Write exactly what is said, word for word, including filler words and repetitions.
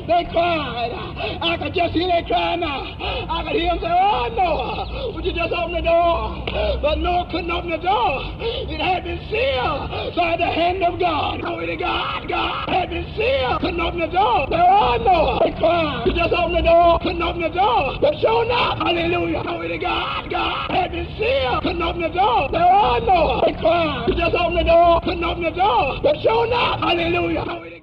They cried. I could just hear they crying now. I could hear them say, oh, Noah, would you just open the door? But Noah couldn't open the door. It had been sealed by the hand of God. Glory to God. God had been sealed. Couldn't open the door. There are Noah. They cried. You just open the door. Couldn't open the door. But sure enough. Hallelujah. Glory to God. God had been sealed. Couldn't open the door. There are Noah. They cried. You just open the door. Couldn't open the door. But sure enough. Hallelujah. Glory to